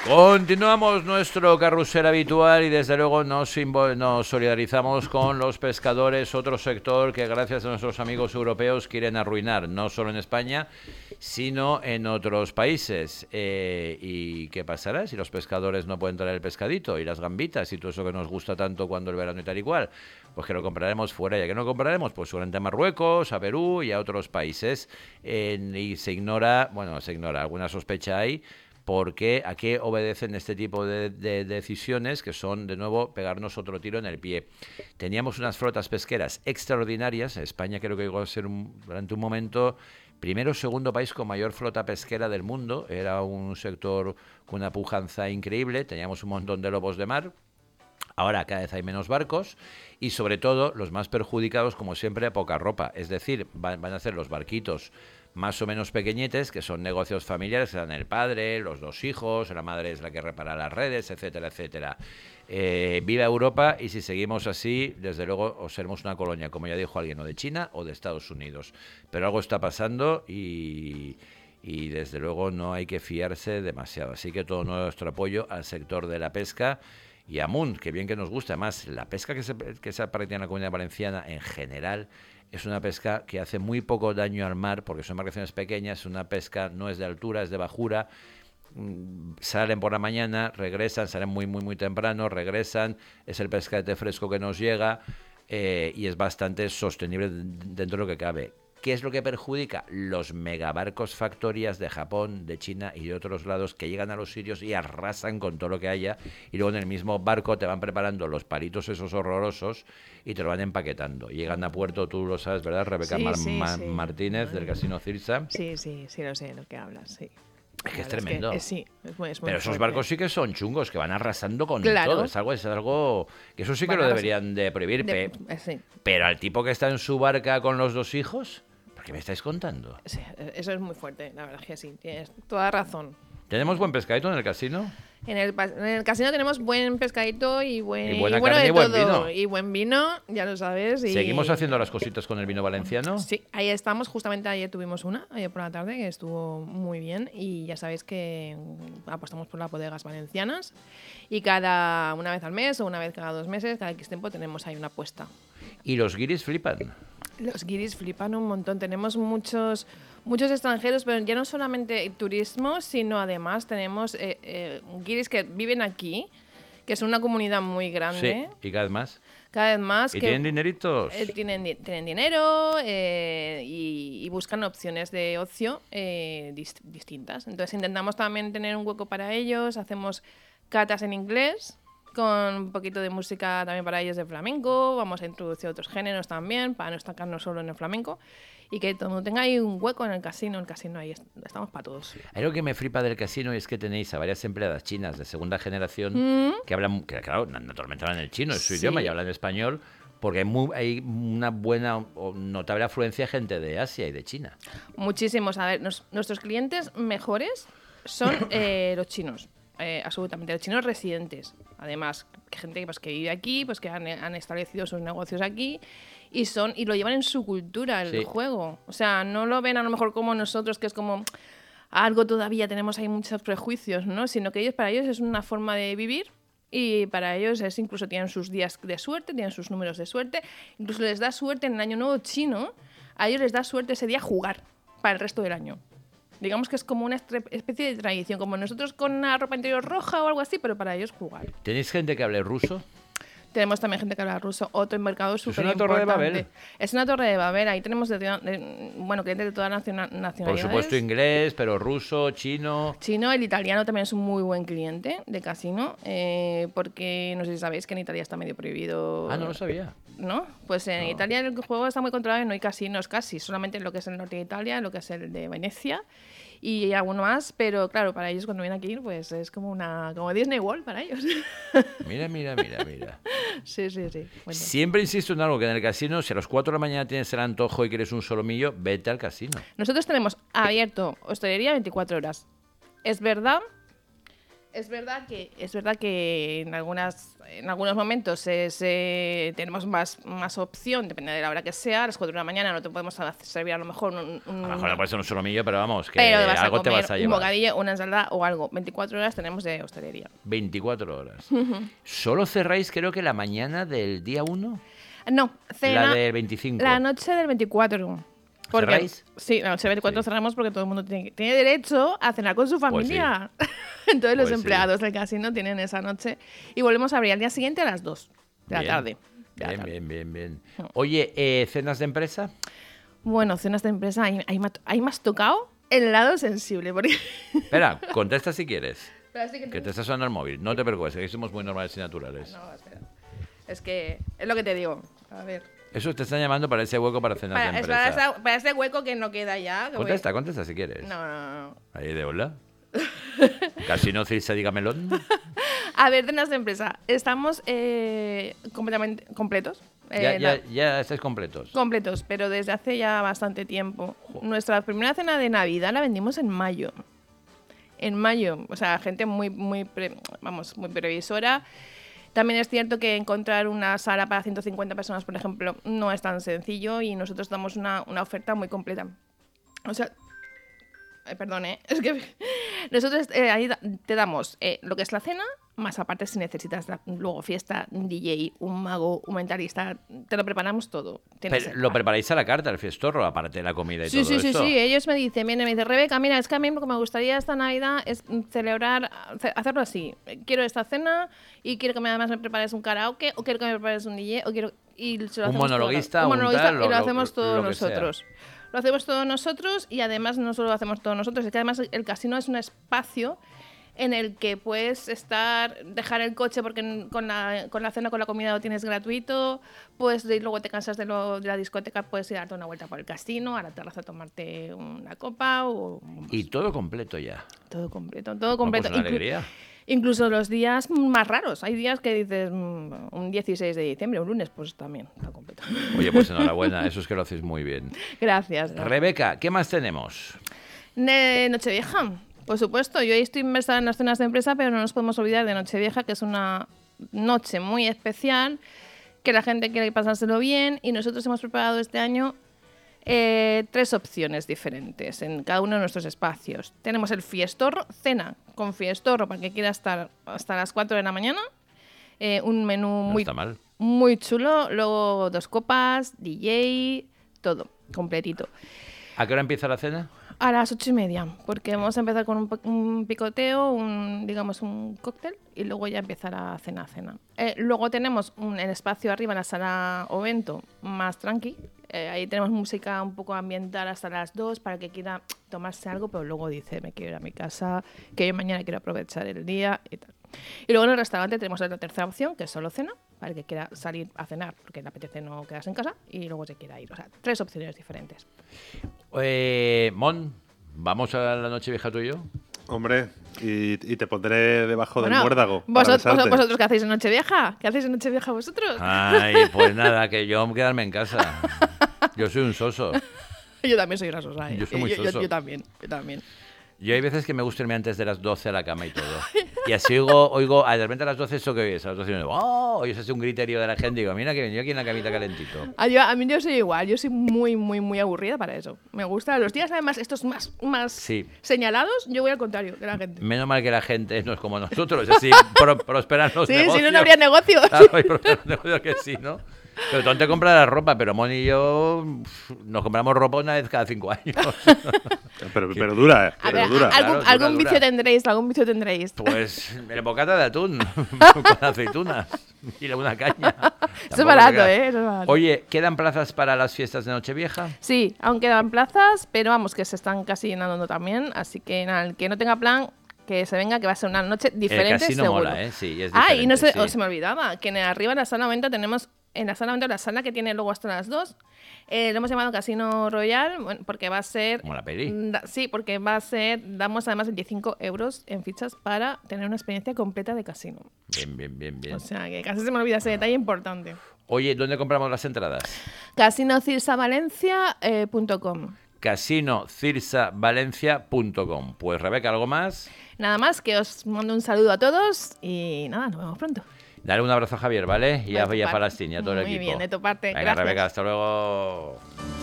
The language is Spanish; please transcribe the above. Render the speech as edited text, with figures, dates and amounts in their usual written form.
Continuamos nuestro carrusel habitual y desde luego nos solidarizamos con los pescadores, otro sector que gracias a nuestros amigos europeos quieren arruinar, no solo en España, sino en otros países. ¿Y qué pasará si los pescadores no pueden traer el pescadito y las gambitas y todo eso que nos gusta tanto cuando el verano y tal y cual? Pues que lo compraremos fuera, ya que no lo compraremos, pues seguramente a Marruecos, a Perú y a otros países. Y se ignora, alguna sospecha hay, porque a qué obedecen este tipo de decisiones que son, de nuevo, pegarnos otro tiro en el pie. Teníamos unas flotas pesqueras extraordinarias. España creo que llegó a ser durante un momento primero o segundo país con mayor flota pesquera del mundo. Era un sector con una pujanza increíble. Teníamos un montón de lobos de mar. Ahora cada vez hay menos barcos y sobre todo los más perjudicados, como siempre, poca ropa. Es decir, van a ser los barquitos más o menos pequeñetes, que son negocios familiares, que dan el padre, los dos hijos, la madre es la que repara las redes, etcétera, etcétera. Viva Europa, y si seguimos así, desde luego os seremos una colonia, como ya dijo alguien, o de China o de Estados Unidos. Pero algo está pasando y desde luego no hay que fiarse demasiado. Así que todo nuestro apoyo al sector de la pesca y a Munt, que bien que nos gusta. Además, la pesca que se practica en la Comunidad Valenciana en general es una pesca que hace muy poco daño al mar, porque son embarcaciones pequeñas, una pesca no es de altura, es de bajura. Salen por la mañana, regresan, salen muy, muy, muy temprano, regresan, es el pescate fresco que nos llega y es bastante sostenible dentro de lo que cabe. ¿Qué es lo que perjudica? Los megabarcos factorías de Japón, de China y de otros lados que llegan a los sitios y arrasan con todo lo que haya, y luego en el mismo barco te van preparando los palitos esos horrorosos y te lo van empaquetando. Llegan a puerto, tú lo sabes, ¿verdad, Rebeca? Sí. Martínez, del Casino Cirsa. Sí, lo sé, lo que hablas, sí. Es que es tremendo. Es muy pero fuerte. Esos barcos sí que son chungos, que van arrasando con claro. todo. Es algo que eso sí que lo deberían de prohibir. Sí. Pero al tipo que está en su barca con los dos hijos, ¿por qué me estáis contando? Sí, eso es muy fuerte, la verdad es que sí, tienes toda razón. ¿Tenemos buen pescadito en el casino? En el casino tenemos buen pescadito y buena carne y buen vino. Y buen vino, ya lo sabes. ¿Seguimos haciendo las cositas con el vino valenciano? Sí, ahí estamos. Justamente ayer tuvimos ayer por la tarde, que estuvo muy bien. Y ya sabéis que apostamos por las bodegas valencianas. Y una vez al mes o una vez cada 2 meses, cada X tiempo tenemos ahí una apuesta. ¿Y los guiris flipan? Los guiris flipan un montón. Tenemos muchos extranjeros, pero ya no solamente turismo, sino además tenemos guiris que viven aquí, que es una comunidad muy grande. Sí, y cada vez más. Cada vez más. ¿Y tienen dineritos? Tienen dinero y buscan opciones de ocio distintas. Entonces intentamos también tener un hueco para ellos, hacemos catas en inglés, con un poquito de música también para ellos de flamenco. Vamos a introducir otros géneros también, para no estancarnos solo en el flamenco. Y que todo el mundo tenga ahí un hueco en el casino. El casino ahí estamos para todos. Hay algo que me flipa del casino y es que tenéis a varias empleadas chinas de segunda generación que hablan, que claro, naturalmente hablan el chino, es su idioma, y hablan español, porque hay una buena o notable afluencia de gente de Asia y de China. Muchísimos. A ver, nuestros clientes mejores son los chinos. Absolutamente, los chinos residentes. Además, gente que vive aquí, pues que han establecido sus negocios aquí y lo llevan en su cultura, el juego. O sea, no lo ven a lo mejor como nosotros, que es como algo todavía, tenemos ahí muchos prejuicios, ¿no? Sino que para ellos es una forma de vivir y para ellos incluso tienen sus días de suerte, tienen sus números de suerte, incluso les da suerte en el Año Nuevo chino, a ellos les da suerte ese día jugar para el resto del año. Digamos que es como una especie de tradición, como nosotros con una ropa interior roja o algo así, pero para ellos jugar. ¿Tenéis gente que hable ruso? Tenemos también gente que habla ruso, otro mercado súper importante. ¿Es una torre de Babel? Es una torre de Babel, ahí tenemos clientes de todas las nacionalidades. Por supuesto inglés, pero ruso, chino... Chino, el italiano también es un muy buen cliente de casino, porque no sé si sabéis que en Italia está medio prohibido... Ah, no lo sabía. ¿No? Pues en Italia el juego está muy controlado y no hay casinos casi, solamente en lo que es el norte de Italia, en lo que es el de Venecia y alguno más, pero claro, para ellos cuando vienen aquí pues es como Disney World para ellos. Mira. Sí. Bueno. Siempre insisto en algo, que en el casino, si a las 4 de la mañana tienes el antojo y quieres un solomillo, vete al casino. Nosotros tenemos abierto hostelería 24 horas. Es verdad Es verdad que en algunos momentos tenemos más opción, depende de la hora que sea. A las 4 de la mañana no te podemos servir a lo mejor A lo mejor no puede ser un solomillo, pero vamos, que pero vas algo a te comer vas a un llevar. bocadillo, una ensalada o algo. 24 horas tenemos de hostelería. 24 horas. ¿Solo cerráis creo que la mañana del día 1? No, cena La del 25. la noche del 24. Porque, ¿Cerráis? sí, la noche del 24 cerramos porque todo el mundo tiene derecho a cenar con su Pues familia. Entonces los Pues sí. empleados del casino tienen esa noche y volvemos a abrir al día siguiente a las 2 de la Bien. tarde. De la tarde. Bien. Oye, ¿cenas de empresa? Bueno, cenas de empresa, ahí me has tocado el lado sensible. Porque... Espera, contesta si quieres. Pero sí Que te está sonando el móvil. No te preocupes, que somos muy normales y naturales. No, espera. Es que es lo que te digo. A ver. Eso te están llamando para ese hueco para cenas de empresa. Para ese hueco que no queda ya. que voy- Contesta si quieres. No. Ahí de hola. Casino Cirsa, dígamelón. A ver, cenas de empresa. Estamos completamente completos. Ya estáis completos. Completos, pero desde hace ya bastante tiempo. Nuestra primera cena de Navidad la vendimos en mayo. En mayo, o sea, gente muy previsora. También es cierto que encontrar una sala para 150 personas, por ejemplo, no es tan sencillo y nosotros damos una oferta muy completa. O sea, perdón, es que nosotros ahí te damos lo que es la cena, más aparte si necesitas luego fiesta, un DJ, un mago, un mentalista, te lo preparamos todo. Pero lo preparáis a la carta, el fiestorro, aparte de la comida y todo Sí, esto. ellos me dicen, Rebeca, mira, es que a mí lo que me gustaría esta Navidad es celebrar, hacerlo así. Quiero esta cena y quiero que además me prepares un karaoke o quiero que me prepares un DJ o quiero... Y se lo Un hacemos monologuista, todo, un tal, y lo hacemos todo lo que sea. nosotros. Lo hacemos todos nosotros y además no solo lo hacemos todos nosotros, es que además el casino es un espacio en el que puedes dejar el coche porque con la cena, con la comida lo tienes gratuito, pues luego te cansas de la discoteca, puedes ir a darte una vuelta por el casino, a la terraza a tomarte una copa o... Y todo completo ya. Todo completo. No, pues una alegría. Incluso los días más raros. Hay días que dices, un 16 de diciembre, un lunes, pues también está completo. Oye, pues enhorabuena, eso es que lo hacéis muy bien. Gracias. Rebeca, ¿qué más tenemos? Nochevieja, por supuesto. Yo estoy inmersa en las cenas de empresa, pero no nos podemos olvidar de Nochevieja, que es una noche muy especial, que la gente quiere pasárselo bien y nosotros hemos preparado este año 3 opciones diferentes en cada uno de nuestros espacios. Tenemos el fiestorro, cena con fiestorro para que quiera estar hasta las 4 de la mañana. Un menú No está mal. muy chulo. Luego 2 copas, DJ, todo completito. ¿A qué hora empieza la cena? A las 8:30, porque vamos a empezar con un picoteo, digamos un cóctel, y luego ya empezar a cena. Luego tenemos el espacio arriba, en la sala o evento, más tranqui. Ahí tenemos música un poco ambiental hasta las 2 para que quiera tomarse algo, pero luego dice, me quiero ir a mi casa, que yo mañana quiero aprovechar el día y tal. Y luego en el restaurante tenemos la tercera opción, que es solo cena, para el que quiera salir a cenar, porque le apetece no quedarse en casa, y luego se quiera ir. O sea, 3 opciones diferentes. Mon, ¿vamos a la noche vieja tú y yo? Hombre, y te pondré debajo del Bueno, muérdago. para besarte. ¿Vosotros qué hacéis en Nochevieja? ¿Qué hacéis en Nochevieja vosotros? Ay, pues nada, que yo quedarme en casa. Yo soy un soso. Yo también soy una sosa. Yo soy muy soso. Yo también. Yo hay veces que me gusta irme antes de las 12 a la cama y todo. Y así oigo de repente a las 12 eso que oyes, a las 12 y digo, ¡oh! Oyes así un griterío de la gente y digo, mira que venía aquí en la camita calentito. A mí yo soy igual, yo soy muy aburrida para eso. Me gusta los días además estos más Sí. señalados, yo voy al contrario que la gente. Menos mal que la gente no es como nosotros, así prosperan los Sí, negocios. si no, no habría negocios. Claro, hay prosperan los negocios que sí, ¿no? Pero tú te compras la ropa, pero Moni y yo nos compramos ropa una vez cada 5 años. Pero dura, A pero ver, dura. Claro, algún vicio tendréis. Pues el bocata de atún con aceitunas y una caña. Eso es Tampoco barato, te creas. Eso es barato. Oye, ¿quedan plazas para las fiestas de Nochevieja? Sí, aún quedan plazas, pero vamos, que se están casi llenando también. Así que nada, el que no tenga plan, que se venga, que va a ser una noche diferente, El casino seguro. mola, ¿eh? Sí, es Ah, y no diferente, sí. se me olvidaba, que arriba en la sala 90 tenemos, en la sala 90, la sala que tiene luego hasta las 2, lo hemos llamado Casino Royal, bueno, porque va a ser... Como la peli. Sí, porque va a ser, damos además 25 euros en fichas para tener una experiencia completa de casino. Bien. O sea, que casi se me olvida ese detalle importante. Oye, ¿dónde compramos las entradas? Casinocirsavalencia.com. casinocirsavalencia.com. Pues Rebeca, ¿algo más? Nada más, que os mando un saludo a todos y nada, nos vemos pronto. Dale un abrazo a Javier, ¿vale? Y a Falastín y a todo el Muy equipo. bien, de tu parte. Venga, Gracias. Rebeca, hasta luego.